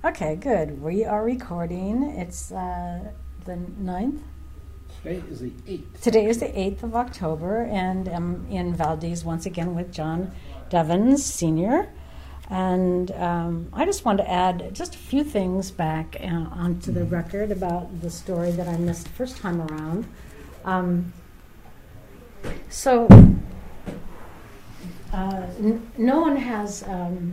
Okay, good. We are recording. It's the 9th. Today is the 8th. Today is the 8th of October, and I'm in Valdez once again with John Devens, Sr. And I just want to add just a few things back onto the record about the story that I missed the first time around. No one has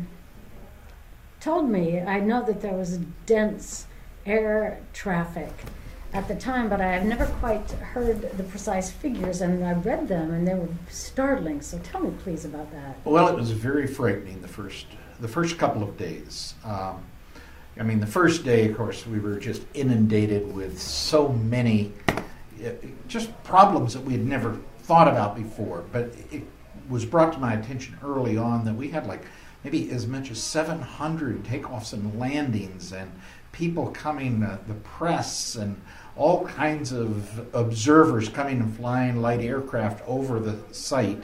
told me. I know that there was dense air traffic at the time, but I have never quite heard the precise figures, and I read them, and they were startling. So tell me, please, about that. Well, it was very frightening the first couple of days. The first day, of course, we were just inundated with so many just problems that we had never thought about before. But it was brought to my attention early on that we had maybe as much as 700 takeoffs and landings, and people coming, the press, and all kinds of observers coming and flying light aircraft over the site.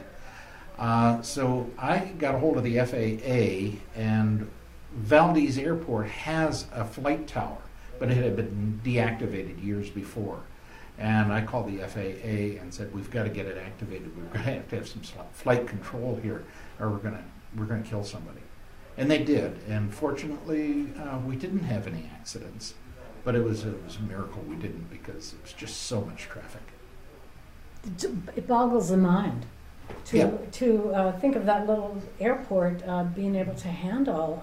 So I got a hold of the FAA, and Valdez Airport has a flight tower, but it had been deactivated years before. And I called the FAA and said, we've got to get it activated. We're going to have some flight control here, or we're going to kill somebody. And they did. And fortunately, we didn't have any accidents. But it was a miracle we didn't, because it was just so much traffic. It boggles the mind to think of that little airport being able to handle.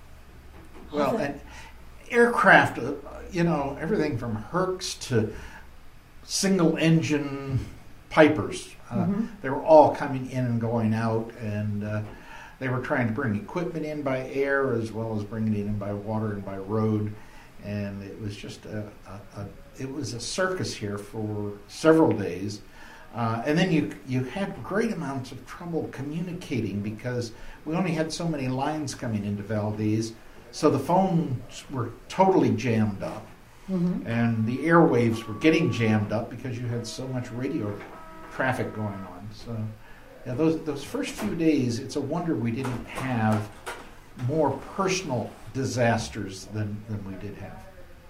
And aircraft, everything from Hercs to single-engine Pipers. They were all coming in and going out, and they were trying to bring equipment in by air as well as bringing it in by water and by road. And it was just it was a circus here for several days. And then you had great amounts of trouble communicating, because we only had so many lines coming into Valdez. So the phones were totally jammed up. And the airwaves were getting jammed up because you had so much radio traffic going on. So those first few days, it's a wonder we didn't have more personal disasters than we did have.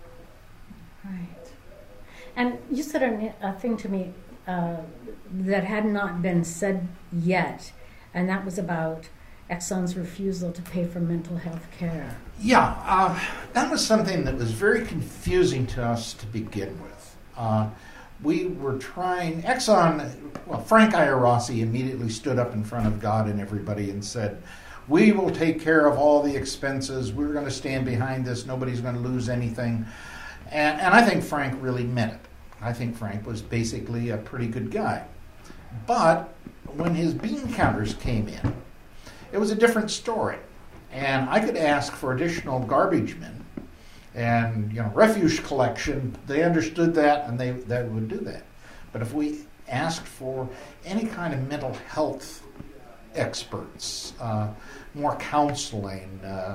Right. And you said a thing to me that had not been said yet, and that was about Exxon's refusal to pay for mental health care. Yeah, that was something that was very confusing to us to begin with. We were trying, Frank Iarossi immediately stood up in front of God and everybody and said, we will take care of all the expenses. We're going to stand behind this. Nobody's going to lose anything. And I think Frank really meant it. I think Frank was basically a pretty good guy. But when his bean counters came in, it was a different story. And I could ask for additional garbage men and refuse collection. They understood that, and they would do that. But if we asked for any kind of mental health experts, more counseling,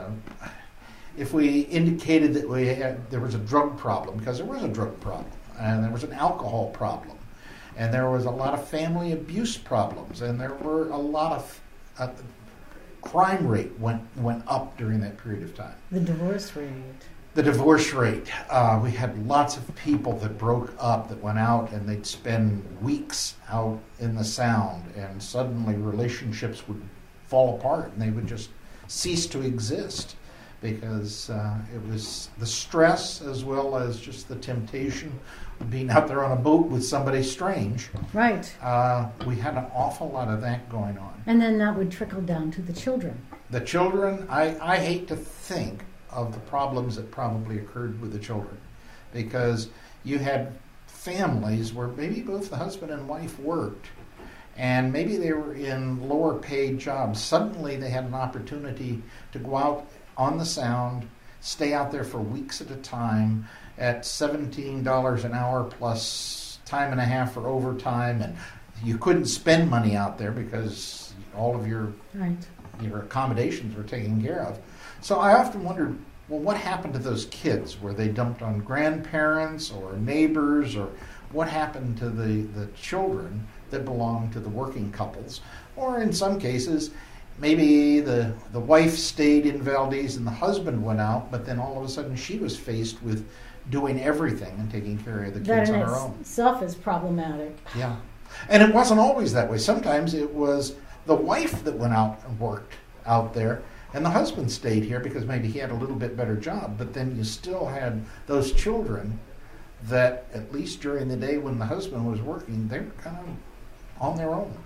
if we indicated that there was a drug problem, because there was a drug problem, and there was an alcohol problem, and there was a lot of family abuse problems, and there were a lot of crime rate went up during that period of time. The divorce rate. The divorce rate. We had lots of people that broke up, that went out, and they'd spend weeks out in the Sound, and suddenly relationships would fall apart, and they would just cease to exist, because it was the stress as well as just the temptation of being out there on a boat with somebody strange. Right. We had an awful lot of that going on. And then that would trickle down to the children. The children, I hate to think of the problems that probably occurred with the children, because you had families where maybe both the husband and wife worked, and maybe they were in lower paid jobs. Suddenly they had an opportunity to go out on the Sound, stay out there for weeks at a time at $17 an hour plus time and a half for overtime, and you couldn't spend money out there because all of your accommodations were taken care of. So I often wondered, well, what happened to those kids? Were they dumped on grandparents or neighbors, or what happened to the children that belonged to the working couples? Or in some cases, maybe the wife stayed in Valdez and the husband went out, but then all of a sudden she was faced with doing everything and taking care of the kids on her own. That in itself is problematic. Yeah. And it wasn't always that way. Sometimes it was the wife that went out and worked out there, and the husband stayed here because maybe he had a little bit better job. But then you still had those children that, at least during the day when the husband was working, they were kind of on their own.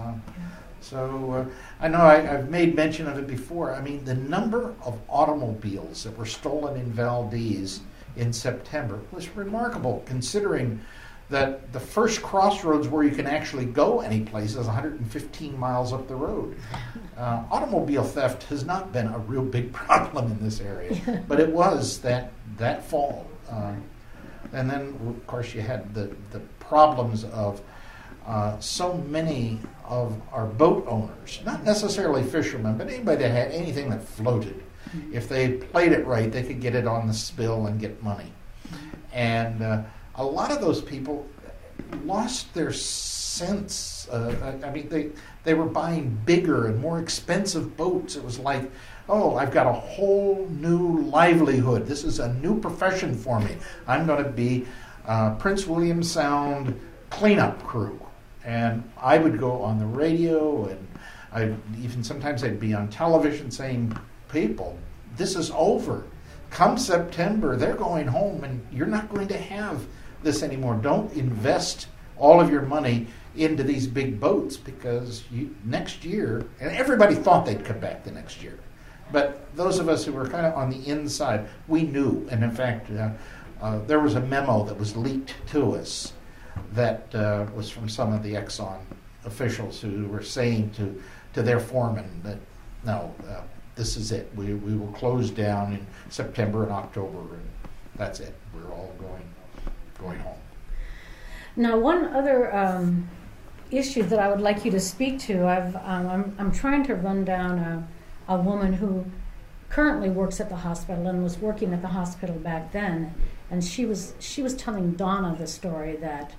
So I know I've made mention of it before. I mean, the number of automobiles that were stolen in Valdez in September was remarkable, considering that the first crossroads where you can actually go any place is 115 miles up the road. Automobile theft has not been a real big problem in this area, but it was that fall. And then, of course, you had the problems of so many of our boat owners, not necessarily fishermen, but anybody that had anything that floated. If they played it right, they could get it on the spill and get money. And a lot of those people lost their sense. I mean, they were buying bigger and more expensive boats. It was like, oh, I've got a whole new livelihood. This is a new profession for me. I'm going to be Prince William Sound cleanup crew. And I would go on the radio, and sometimes I'd be on television saying, people, this is over. Come September, they're going home, and you're not going to have this anymore. Don't invest all of your money into these big boats, because next year, and everybody thought they'd come back the next year. But those of us who were kind of on the inside, we knew. And in fact, there was a memo that was leaked to us that was from some of the Exxon officials who were saying to their foreman that, no, this is it. We will close down in September and October, and that's it. We're all going home. Now, one other issue that I would like you to speak to, I'm trying to run down a woman who currently works at the hospital and was working at the hospital back then, and she was telling Donna the story that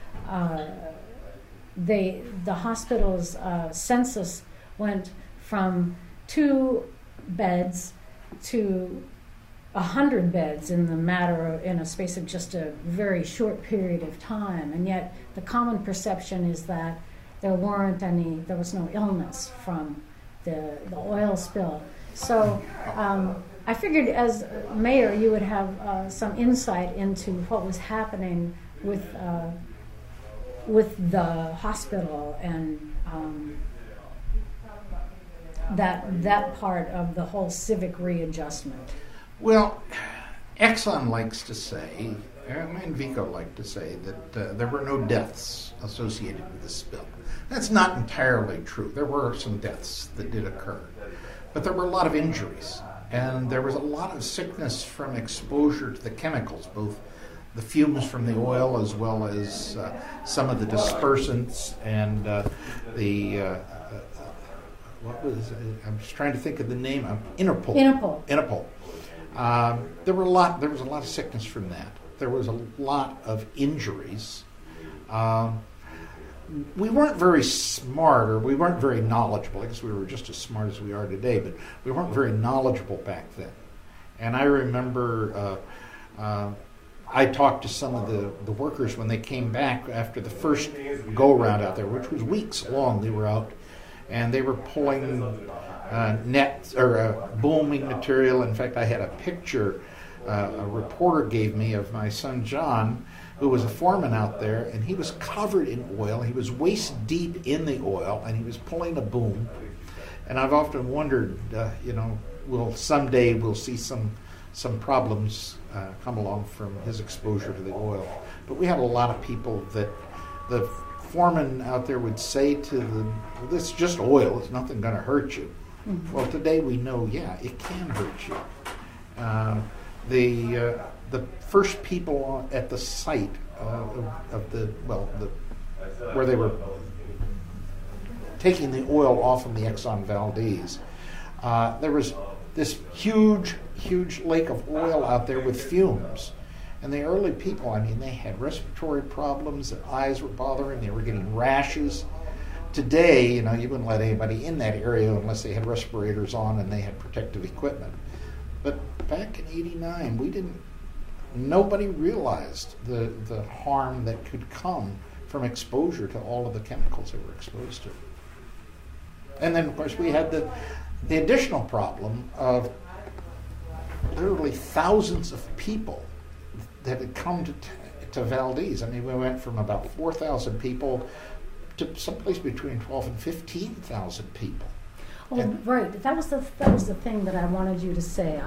the hospital's census went from 2 beds to 100 beds in a space of just a very short period of time, and yet the common perception is that there was no illness from the oil spill. So I figured as mayor you would have some insight into what was happening with the hospital and that part of the whole civic readjustment. Well, Exxon likes to say, and Vico like to say, that there were no deaths associated with the spill. That's not entirely true. There were some deaths that did occur, but there were a lot of injuries, and there was a lot of sickness from exposure to the chemicals, both the fumes from the oil as well as some of the dispersants and what was it? I'm just trying to think of the name of Interpol. There was a lot of sickness from that. There was a lot of injuries. We weren't very smart, or we weren't very knowledgeable. I guess we were just as smart as we are today, but we weren't very knowledgeable back then. And I remember I talked to some of the workers when they came back after the first go-around out there, which was weeks long. They were out, and they were pulling nets or booming material. In fact, I had a picture a reporter gave me of my son John, who was a foreman out there, and he was covered in oil. He was waist deep in the oil, and he was pulling a boom. And I've often wondered, someday we'll see some problems come along from his exposure to the oil. But we had a lot of people that the foreman out there would say to them, well, this is just oil, it's nothing going to hurt you. Mm-hmm. Well, today we know, it can hurt you. The first people at the site where they were taking the oil off from the Exxon Valdez, there was this huge lake of oil out there with fumes. And the early people, they had respiratory problems, their eyes were bothering, they were getting rashes. Today, you wouldn't let anybody in that area unless they had respirators on and they had protective equipment. But back in '89, nobody realized the harm that could come from exposure to all of the chemicals they were exposed to. And then, of course, we had the additional problem of literally thousands of people that had come to Valdez. I mean, we went from about 4,000 people to someplace between 12 and 15,000 people. Oh, right. That was the thing that I wanted you to say.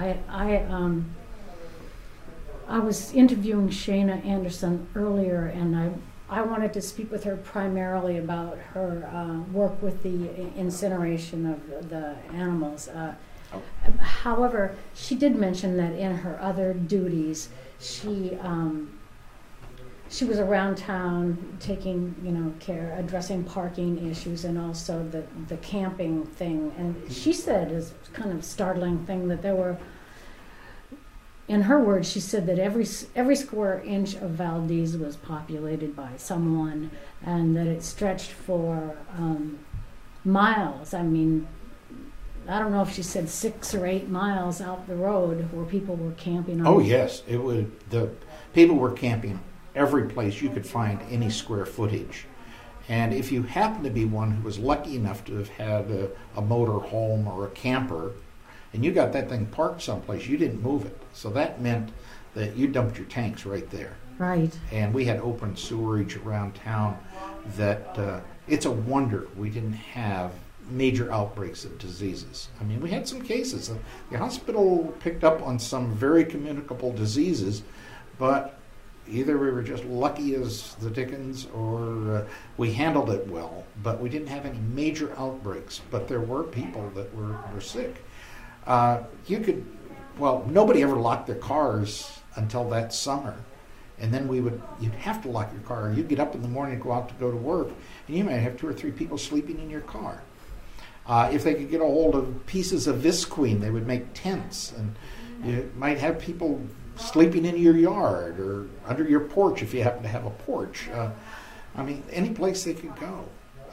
I was interviewing Shana Anderson earlier, and I wanted to speak with her primarily about her work with the incineration of the animals. However, she did mention that in her other duties, she was around town taking care, addressing parking issues, and also the camping thing. And she said, is kind of startling thing, that there were, in her words, she said that every square inch of Valdez was populated by someone, and that it stretched for miles. I mean, I don't know if she said 6 or 8 miles out the road where people were camping. Oh yes, the people were camping every place you could find any square footage. And if you happened to be one who was lucky enough to have had a motor home or a camper, and you got that thing parked someplace, you didn't move it. So that meant that you dumped your tanks right there. Right. And we had open sewerage around town that it's a wonder we didn't have major outbreaks of diseases. I mean, we had some cases. The hospital picked up on some very communicable diseases, but either we were just lucky as the dickens or we handled it well, but we didn't have any major outbreaks. But there were people that were sick. Nobody ever locked their cars until that summer. And then you'd have to lock your car. You'd get up in the morning and go out to go to work, and you might have 2 or 3 people sleeping in your car. If they could get a hold of pieces of visqueen, they would make tents. And you might have people sleeping in your yard or under your porch if you happen to have a porch. Any place they could go.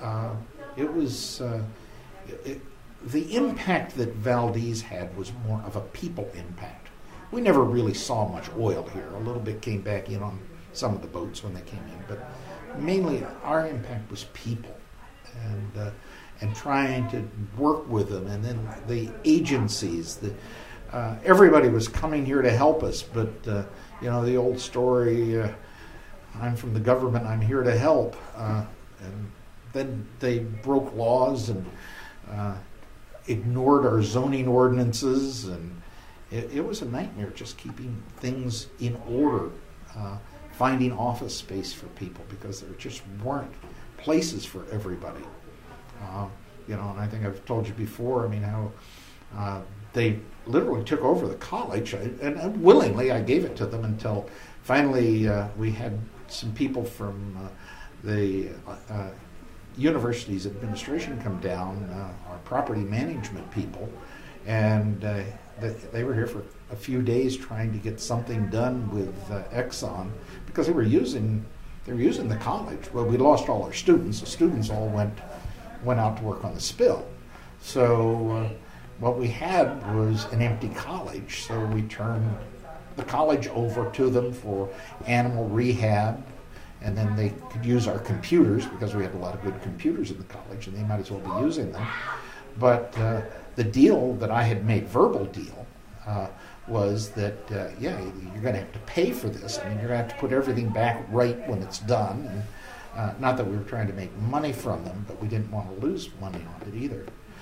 The impact that Valdez had was more of a people impact. We never really saw much oil here. A little bit came back in on some of the boats when they came in, but mainly our impact was people and trying to work with them, and then the agencies that everybody was coming here to help us, but the old story, I'm from the government, I'm here to help, and then they broke laws and ignored our zoning ordinances, and it was a nightmare just keeping things in order, finding office space for people, because there just weren't places for everybody. And I think I've told you before, how they literally took over the college, and willingly I gave it to them until finally we had some people from the university's administration come down, our property management people, and they were here for a few days trying to get something done with Exxon, because they were using the college. Well, we lost all our students. The students all went out to work on the spill. So what we had was an empty college, so we turned the college over to them for animal rehab, and then they could use our computers, because we had a lot of good computers in the college, and they might as well be using them. But the deal that I had made, verbal deal, was that, you're going to have to pay for this. You're going to have to put everything back right when it's done. And not that we were trying to make money from them, but we didn't want to lose money on it either.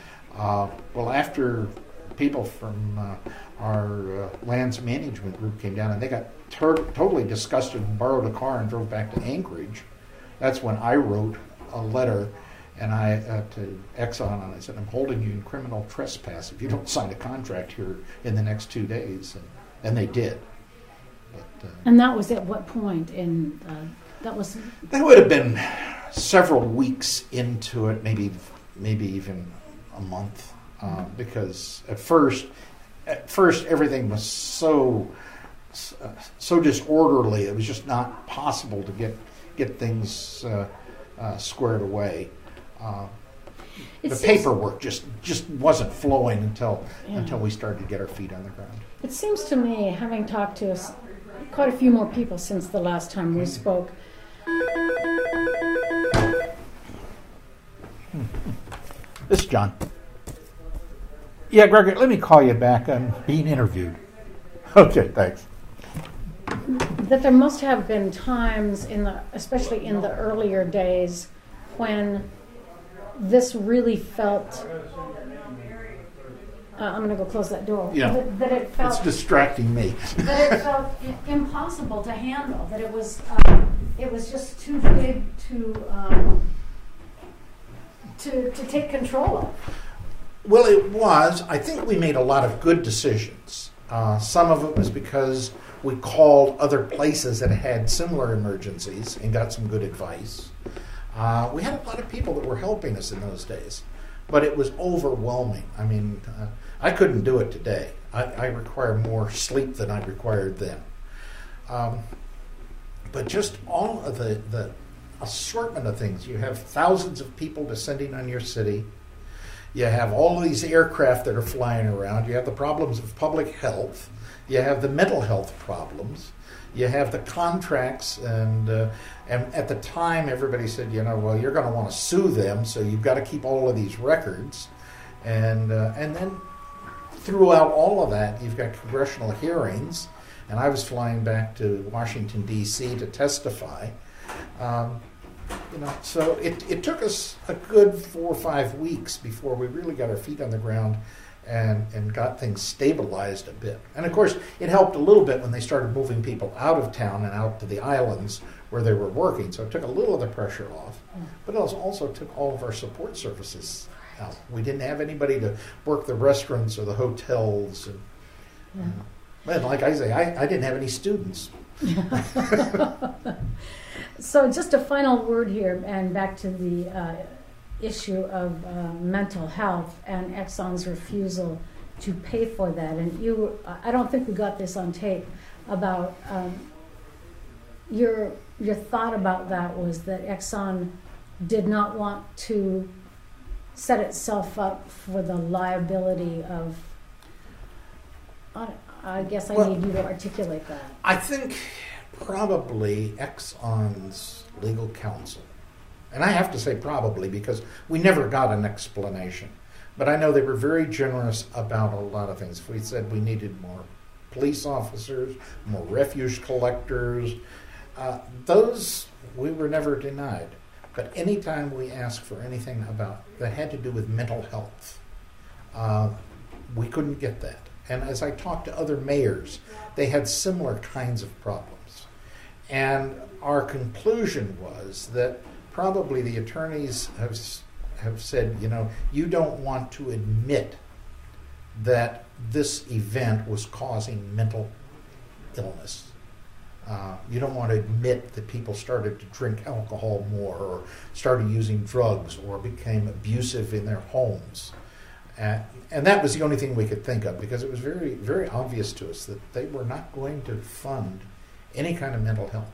After people from our lands management group came down, and they got totally disgusted and borrowed a car and drove back to Anchorage, that's when I wrote a letter to Exxon, and I said, I'm holding you in criminal trespass if you don't sign a contract here in the next 2 days. And they did. But, and that was at what point? That would have been several weeks into it, maybe even a month, because at first everything was so disorderly. It was just not possible to get things squared away. It the seems- paperwork just wasn't flowing until Yeah. we started to get our feet on the ground. It seems to me, having talked to quite a few more people since the last time we spoke, This is John. Yeah, Gregory, let me call you back. I'm being interviewed. Okay, thanks. that there must have been times especially in the earlier days, when this really felt. I'm going to go close that door. Yeah. That it felt. It's distracting me. That it felt impossible to handle. That it was just too big to take control of. Well, it was. I think we made a lot of good decisions. Some of it was because we called other places that had similar emergencies and got some good advice. We had a lot of people that were helping us in those days, but it was overwhelming. I mean, I couldn't do it today. I require more sleep than I required then. But just all of the assortment of things. You have thousands of people descending on your city. You have all of these aircraft that are flying around. You have the problems of public health. You have the mental health problems. You have the contracts, and at the time, everybody said, well, you're going to want to sue them, so you've got to keep all of these records, and then throughout all of that, you've got congressional hearings, and I was flying back to Washington D.C. to testify. So it took us a good 4 or 5 weeks before we really got our feet on the ground and got things stabilized a bit. And of course, it helped a little bit when they started moving people out of town and out to the islands where they were working. So it took a little of the pressure off, but it also took all of our support services out. We didn't have anybody to work the restaurants or the hotels. And like I say, I didn't have any students. So just a final word here, and back to the issue of mental health and Exxon's refusal to pay for that. And I don't think we got this on tape, about your thought about that was that Exxon did not want to set itself up for the liability of. I guess I need you to articulate that. I think probably Exxon's legal counsel, and I have to say probably because we never got an explanation, but I know they were very generous about a lot of things. We said we needed more police officers, more refuse collectors. Those we were never denied. But anytime we asked for anything that had to do with mental health, we couldn't get that. And as I talked to other mayors, they had similar kinds of problems. And our conclusion was that probably the attorneys have said, you don't want to admit that this event was causing mental illness. You don't want to admit that people started to drink alcohol more or started using drugs or became abusive in their homes. And that was the only thing we could think of, because it was very, very obvious to us that they were not going to fund any kind of mental health.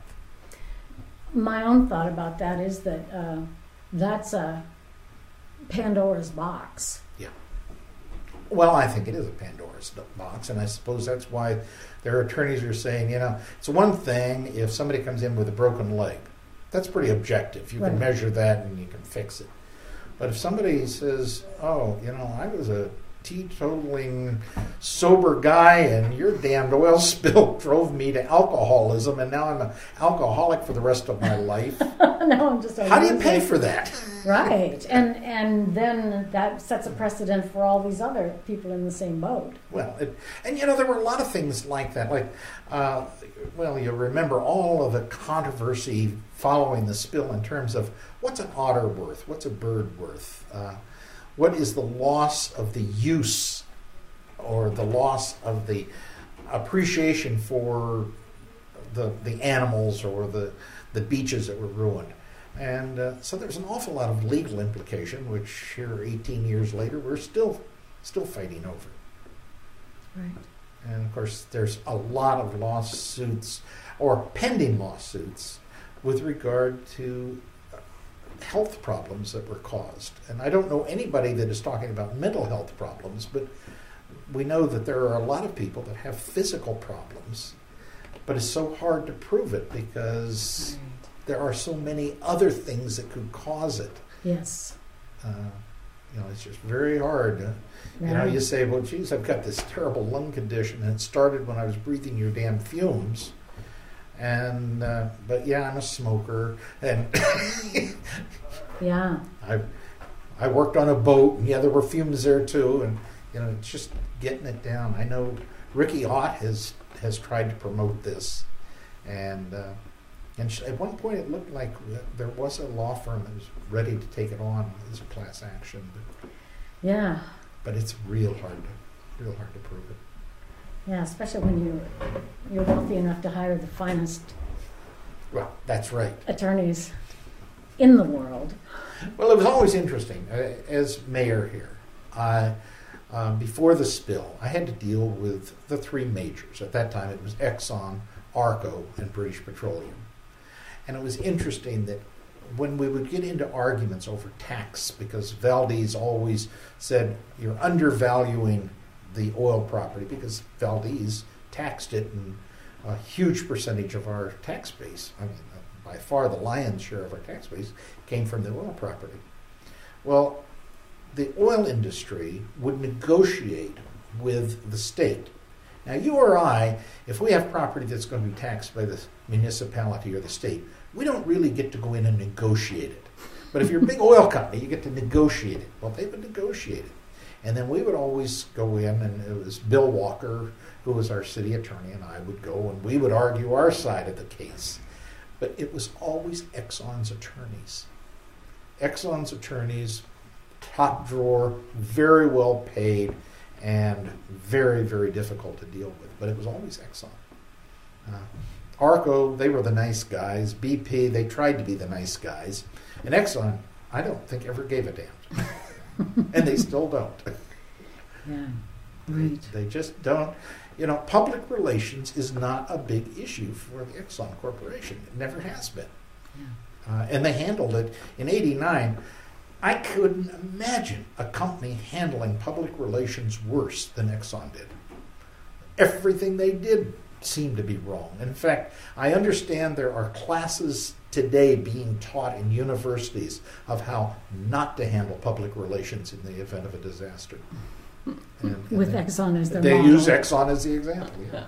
My own thought about that is that that's a Pandora's box. Yeah. Well, I think it is a Pandora's box, and I suppose that's why their attorneys are saying, it's one thing if somebody comes in with a broken leg. That's pretty objective. You can measure that and you can fix it. But if somebody says, I was a teetotaling, sober guy, and your damned oil spill drove me to alcoholism, and now I'm an alcoholic for the rest of my life. No, I'm just. How do you pay for that? Right, and then that sets a precedent for all these other people in the same boat. Well, there were a lot of things like that. Like, you remember all of the controversy following the spill in terms of what's an otter worth, what's a bird worth. What is the loss of the use or the loss of the appreciation for the animals or the beaches that were ruined? And so there's an awful lot of legal implication, which here 18 years later, we're still fighting over. Right. And of course, there's a lot of lawsuits or pending lawsuits with regard to health problems that were caused. And I don't know anybody that is talking about mental health problems, but we know that there are a lot of people that have physical problems, but it's so hard to prove it because there are so many other things that could cause it. Yes. It's just very hard. You say, well, geez, I've got this terrible lung condition, and it started when I was breathing your damn fumes. And but yeah, I'm a smoker, and yeah, I worked on a boat, and yeah, there were fumes there too, and it's just getting it down. I know Ricky Ott has tried to promote this, and at one point it looked like there was a law firm that was ready to take it on as a class action. But it's real hard to prove it. Yeah, especially when you're wealthy enough to hire the finest. Well, that's right. Attorneys in the world. Well, it was always interesting. As mayor here, before the spill, I had to deal with the three majors. At that time, it was Exxon, ARCO, and British Petroleum. And it was interesting that when we would get into arguments over tax, because Valdez always said, you're undervaluing the oil property, because Valdez taxed it in a huge percentage of our tax base. I mean, by far the lion's share of our tax base came from the oil property. Well, the oil industry would negotiate with the state. Now, you or I, if we have property that's going to be taxed by the municipality or the state, we don't really get to go in and negotiate it. But if you're a big oil company, you get to negotiate it. Well, they would negotiate it. And then we would always go in, and it was Bill Walker, who was our city attorney, and I would go, and we would argue our side of the case. But it was always Exxon's attorneys. Exxon's attorneys, top drawer, very well paid, and very, very difficult to deal with. But it was always Exxon. ARCO, they were the nice guys. BP, they tried to be the nice guys. And Exxon, I don't think ever gave a damn. And they still don't. Yeah, right. They just don't. Public relations is not a big issue for the Exxon Corporation. It never has been. Yeah. And they handled it in '89. I couldn't imagine a company handling public relations worse than Exxon did. Everything they did seemed to be wrong. In fact, I understand there are classes today being taught in universities of how not to handle public relations in the event of a disaster. With Exxon as their They model. use Exxon as the example. Yeah.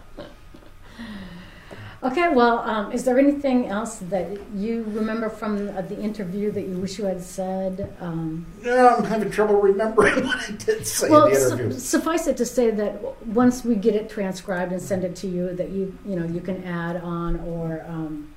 Okay, well, is there anything else that you remember from the interview that you wish you had said? No, I'm having trouble remembering what I did say in the interview. Suffice it to say that once we get it transcribed and send it to you, that you can add on, or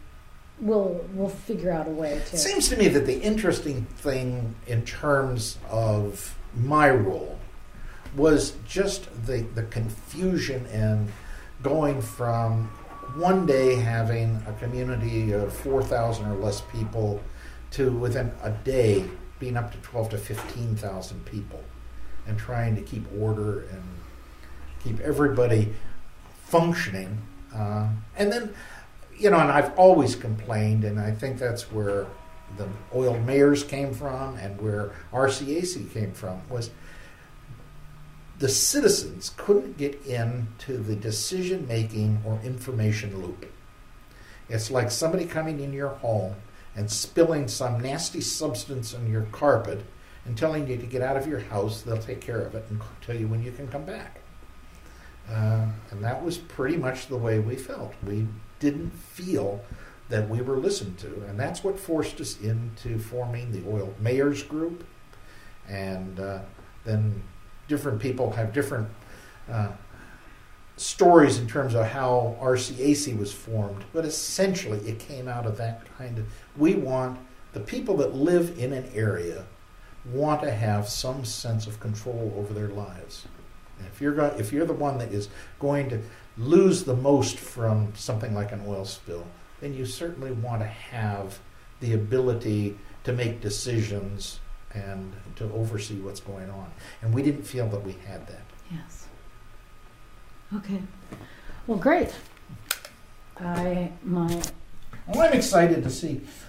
we'll figure out a way to. It seems to me that the interesting thing in terms of my role was just the confusion and going from one day having a community of 4,000 or less people to within a day being up to 12 to 15,000 people, and trying to keep order and keep everybody functioning. And then, and I've always complained, and I think that's where the oil mayors came from and where RCAC came from, was the citizens couldn't get into the decision-making or information loop. It's like somebody coming in your home and spilling some nasty substance on your carpet and telling you to get out of your house. They'll take care of it and tell you when you can come back. And that was pretty much the way we felt. We didn't feel that we were listened to, and that's what forced us into forming the Oil Mayors Group. And then different people have different stories in terms of how RCAC was formed, but essentially it came out of that kind of, we want the people that live in an area want to have some sense of control over their lives. And if you're the one that is going to lose the most from something like an oil spill, then you certainly want to have the ability to make decisions and to oversee what's going on. And we didn't feel that we had that. Yes. Okay. Well, great. Well, I'm excited to see